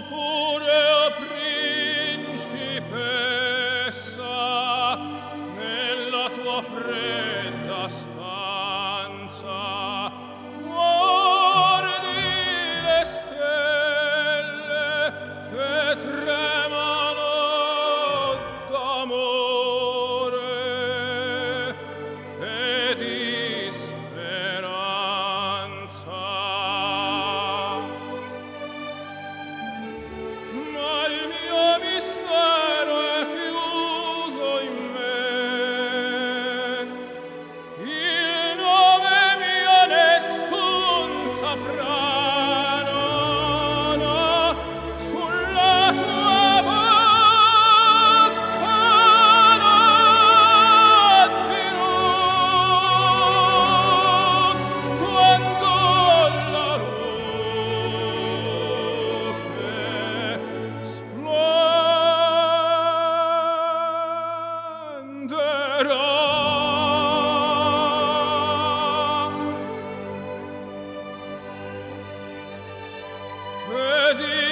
pure, o principessa, nella tua fredda stanza guardi le stelle che tremano d'amore e di speranza. Ma il mio mistero è chiuso in me, il nome mio nessun saprà, no, no, sulla tua bocca non dirò quando la luce splenderà. Vedi